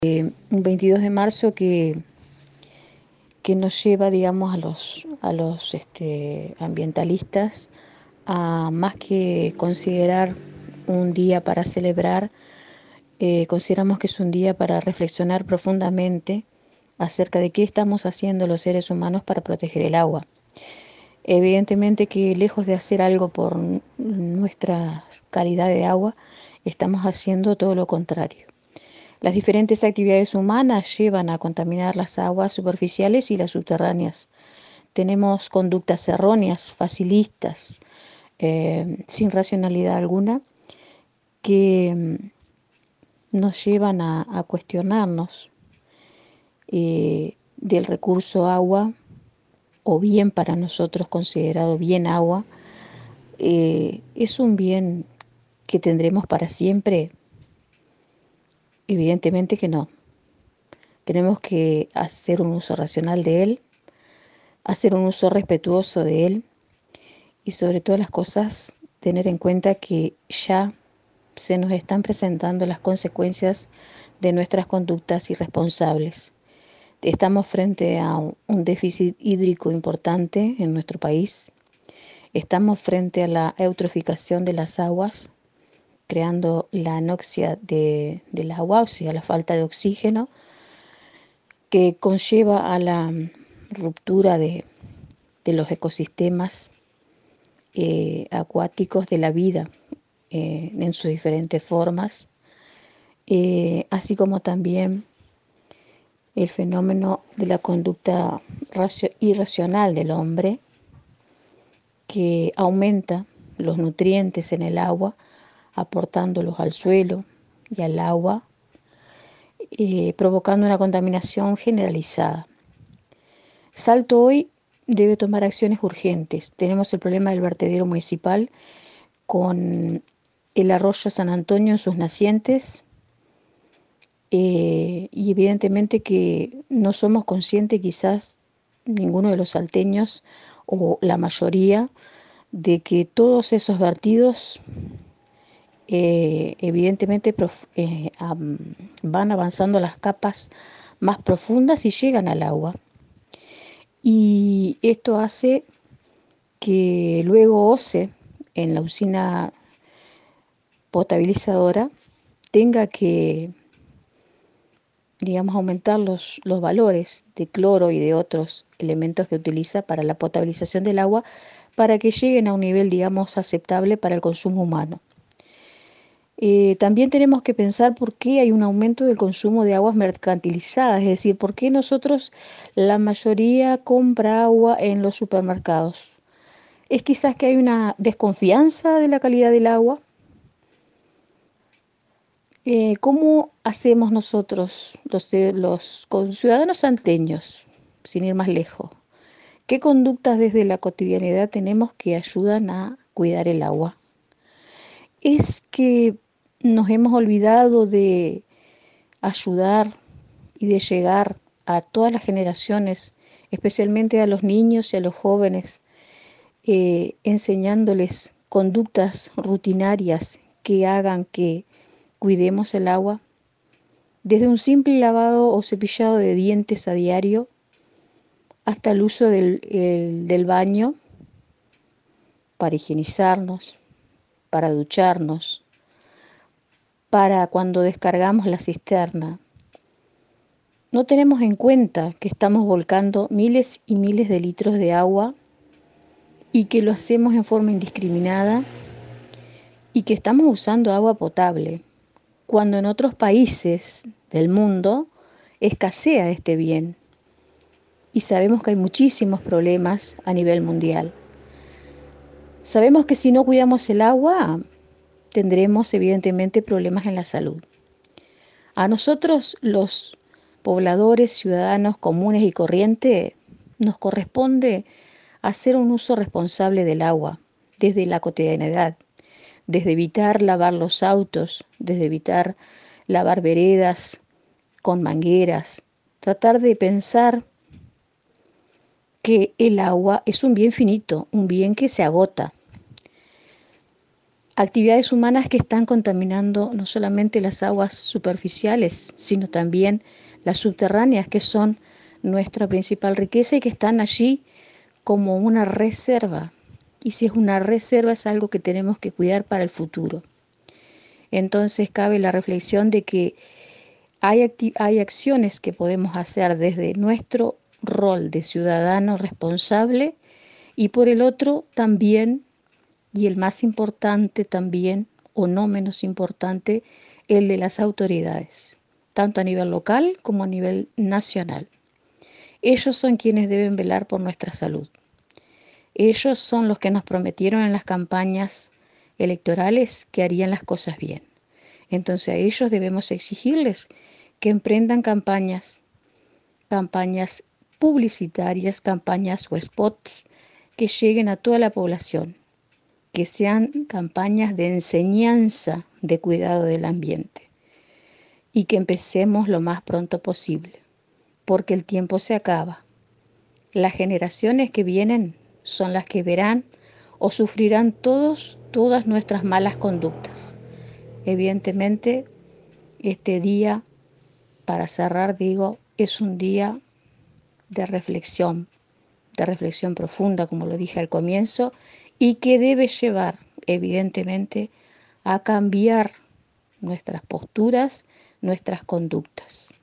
Un 22 de marzo que nos lleva, digamos, a los ambientalistas a más que considerar un día para celebrar, consideramos que es un día para reflexionar profundamente acerca de qué estamos haciendo los seres humanos para proteger el agua. Evidentemente que lejos de hacer algo por nuestra calidad de agua, estamos haciendo todo lo contrario. Las diferentes actividades humanas llevan a contaminar las aguas superficiales y las subterráneas. Tenemos conductas erróneas, facilistas, sin racionalidad alguna, que nos llevan a cuestionarnos del recurso agua, o bien para nosotros considerado bien agua. ¿Es un bien que tendremos para siempre? Evidentemente que no. Tenemos que hacer un uso racional de él, hacer un uso respetuoso de él y sobre todas las cosas tener en cuenta que ya se nos están presentando las consecuencias de nuestras conductas irresponsables. Estamos frente a un déficit hídrico importante en nuestro país. Estamos frente a la eutroficación de las aguas, creando la anoxia del agua, o sea, la falta de oxígeno, que conlleva a la ruptura de los ecosistemas acuáticos, de la vida en sus diferentes formas, así como también el fenómeno de la conducta irracional del hombre, que aumenta los nutrientes en el agua, aportándolos al suelo y al agua, provocando una contaminación generalizada. Salto hoy debe tomar acciones urgentes. Tenemos el problema del vertedero municipal con el arroyo San Antonio en sus nacientes, y evidentemente que no somos conscientes, quizás ninguno de los salteños o la mayoría, de que todos esos vertidos evidentemente van avanzando las capas más profundas y llegan al agua. Y esto hace que luego OCE, en la usina potabilizadora, tenga que, digamos, aumentar los valores de cloro y de otros elementos que utiliza para la potabilización del agua, para que lleguen a un nivel, digamos, aceptable para el consumo humano. También tenemos que pensar por qué hay un aumento del consumo de aguas mercantilizadas, es decir, por qué nosotros, la mayoría, compra agua en los supermercados. Es quizás que hay una desconfianza de la calidad del agua. ¿Cómo hacemos nosotros, los ciudadanos salteños, sin ir más lejos? ¿Qué conductas desde la cotidianidad tenemos que ayudan a cuidar el agua? Es que nos hemos olvidado de ayudar y de llegar a todas las generaciones, especialmente a los niños y a los jóvenes, enseñándoles conductas rutinarias que hagan que cuidemos el agua, desde un simple lavado o cepillado de dientes a diario hasta el uso del baño para higienizarnos, para ducharnos, para cuando descargamos la cisterna. No tenemos en cuenta que estamos volcando miles y miles de litros de agua y que lo hacemos en forma indiscriminada y que estamos usando agua potable, cuando en otros países del mundo escasea este bien. Y sabemos que hay muchísimos problemas a nivel mundial. Sabemos que si no cuidamos el agua, tendremos evidentemente problemas en la salud. A nosotros, los pobladores, ciudadanos comunes y corrientes, nos corresponde hacer un uso responsable del agua desde la cotidianidad, desde evitar lavar los autos, desde evitar lavar veredas con mangueras, tratar de pensar que el agua es un bien finito, un bien que se agota. Actividades humanas que están contaminando no solamente las aguas superficiales, sino también las subterráneas, que son nuestra principal riqueza y que están allí como una reserva. Y si es una reserva, es algo que tenemos que cuidar para el futuro. Entonces cabe la reflexión de que hay acciones que podemos hacer desde nuestro rol de ciudadano responsable y por el otro también, y el más importante también, o no menos importante, el de las autoridades, tanto a nivel local como a nivel nacional. Ellos son quienes deben velar por nuestra salud. Ellos son los que nos prometieron en las campañas electorales que harían las cosas bien. Entonces a ellos debemos exigirles que emprendan campañas publicitarias, campañas o spots que lleguen a toda la población, que sean campañas de enseñanza de cuidado del ambiente y que empecemos lo más pronto posible, porque el tiempo se acaba. Las generaciones que vienen son las que verán o sufrirán todas nuestras malas conductas. Evidentemente, este día, para cerrar, digo, es un día de reflexión profunda, como lo dije al comienzo, y que debe llevar, evidentemente, a cambiar nuestras posturas, nuestras conductas.